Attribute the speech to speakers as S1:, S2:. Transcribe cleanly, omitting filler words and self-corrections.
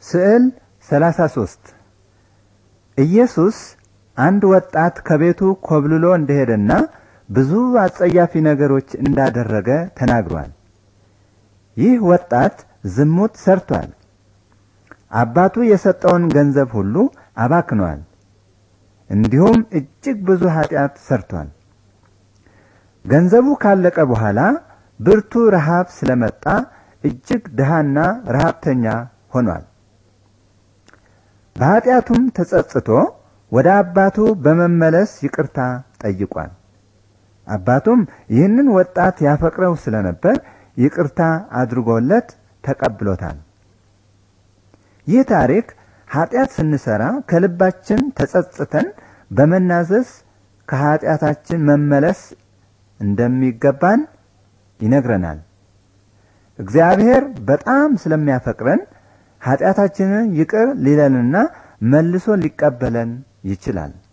S1: ስዕል 33 ኢየሱስ አንድ ወጣት ከቤቱ ኮብልሎ እንደሄደና ብዙ አጸያፊ ነገሮች እንዳደረገ ተናግሯል። ይህ ወጣት ዝሙት ሰርቷል። አባቱ የሰጠውን ገንዘብ ሁሉ አባክኗል። እንዲሁም እጅግ ብዙ ኃጢአት ሰርቷል። ገንዘቡ ካለቀ በኋላ ብርቱ ረሃብ ስለመጣ እጅግ ድሃና ረሃብተኛ ሆኗል። በኃጢአቱም ተጸጽቶ ወደ አባቱ በመመለስ ይቅርታ ጠይቋል። አባቱም ይህንን ወጣት ያፈቅረው ስለነበር ይቅርታ አድርጎለት ተቀብሎታል። ይህ ታሪክ ኃጢአት ስንሰራ ከልባችን ተጸጽተን በመናዘዝ ከኃጢአታችን መመለስ እንደሚገባን ይነግረናል። እግዚአብሔር በጣም ስለሚያፈቅረን ኃጢአታችንን ይቅር ሊለንና መልሶ ሊቀበለን ይችላል።